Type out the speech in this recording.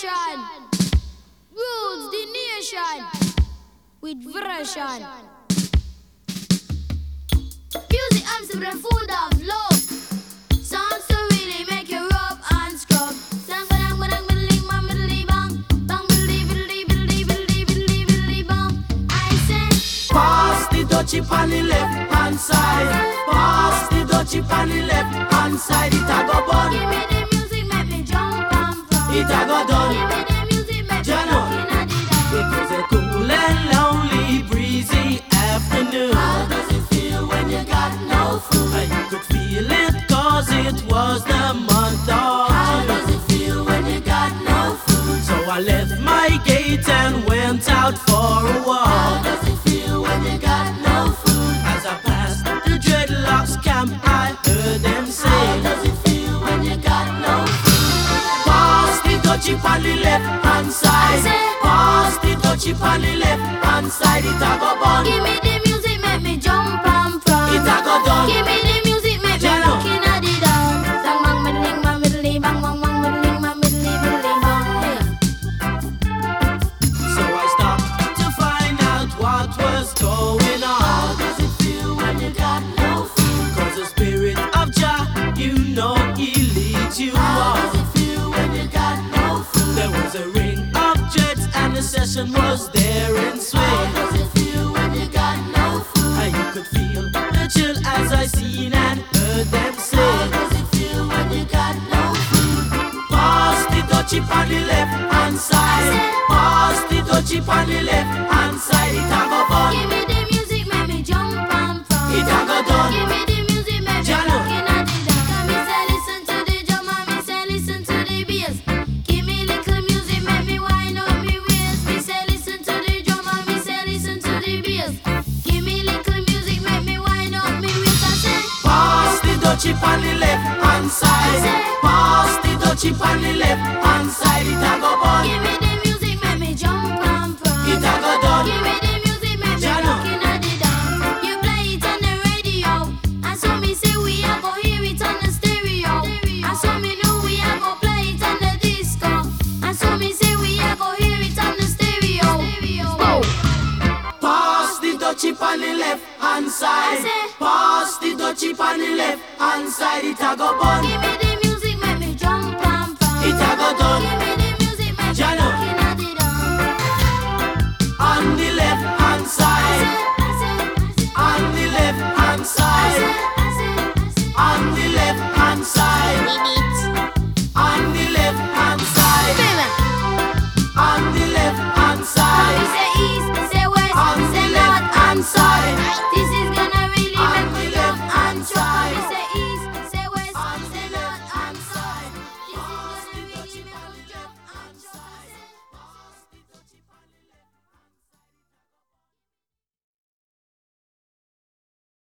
vibration. Rules the nation with version. Music arms to the food of love. Songs to really make you rub and scrub. Sang badang badang biddly bang biddly bang bang biddly biddly biddly biddly biddly biddly bang. I say, pass the dutchie on the left hand side. Pass the dutchie on the left hand side. It a go bun. give me the music, make me jump and from. It a go done. Give me the music, make me Jano. looking at the down. It was a cool and lonely, breezy afternoon. How does it feel when you got no food? And you could feel it cause it was the month of How June. does it feel when you got no food? So I left my gate and went out for a How walk. does it feel when you got no food? As I passed the dreadlocks camp, I heard them How say, does it feel when you got no food? pass the dutchie on the left hand side. Pass the dutchie on the left hand side. It a go bun. Give me the music, make me jump and from. It a go done. Give me the music, make me Jano. looking at the down. Sang bang middling bang middly bang bang bang middling bang middly middling bang. So I stopped to find out what was going How on. does it feel when you got no food? Cause the spirit of Jah, you know he leads you How does on. it feel when you got no food? There was a ring of jets and the session was there in How swing. does it feel when you got no food? And you could feel the chill as I seen and heard them How say, does it feel when you got no food? pass the dutchie on the left hand side. Pass the dutchie on the left hand side. It a go bun. Give me the music, make me jump and from. It a go done. Give me the music, make me Jano. looking at the down. Come me say listen to the drum and me say listen to the bass. Give me little music, make me wind up me waist. Me say listen to the drum and me say listen to the bass. Give me little music, make me wind up me waist. I say, Pass the dutchie on the left hand side. Pass the dutchie on the left hand side. It a go bun. give me the music, make me jump and from. It a go done. Give me the music, make me Jano. looking at the down. You play it on the radio, and so me say we a go hear it on the stereo. And so me know we a go play it on the disco. And so me say we a go hear it on the stereo. Pass the dutchie on the left hand side. Pass the dutchie on the left hand side. It a go bun. Give me the music, make me jump and from. It a go done. Give me the music, make me Jano. looking at the down. On the left hand side. On the left hand side. On the left hand side. On the left hand side. On the left hand side. We say east, say west, On the say left north hand and side. south. This is gonna really On make the me left jump hand and jump. side. We say east,